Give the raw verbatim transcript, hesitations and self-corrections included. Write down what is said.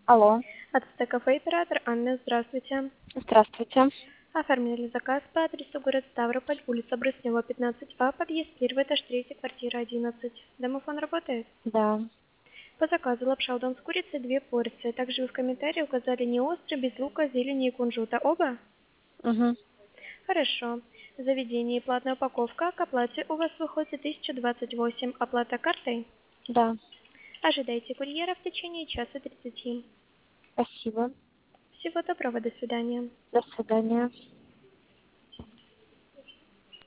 Алло, От кафе оператор Анна, здравствуйте. здравствуйте. Оформили заказ по адресу город Ставрополь, улица Брыснева, пятнадцать А, подъезд первый этаж, третий, квартира одиннадцать. Домофон работает? Да. По заказу лапша удон с курицей, две порции. Также вы в комментарии указали не острый, без лука, зелени и кунжута. Оба? Угу. Хорошо. Заведение и платная упаковка. К оплате у вас выходит тысяча двадцать восемь. Оплата картой? Да. Ожидайте курьера в течение часа тридцати. Спасибо. Всего доброго, до свидания. До свидания.